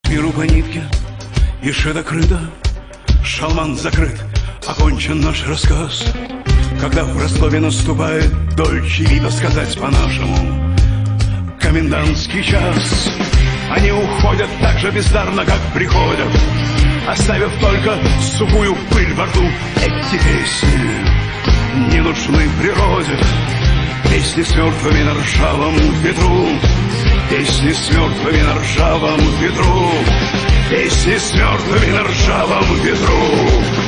Миру по нитке и шито-крыто, шалман закрыт, окончен наш рассказ. Когда в Ростове наступает дольче вида, сказать по-нашему, комендантский час. Они уходят так же бездарно, как приходят, оставив только сухую пыль во рту. Эти песни не нужны природе, песни с мертвыми на ржавом ветру, песни с мертвыми на ржавом ветру, песни с мертвыми на ржавом ветру.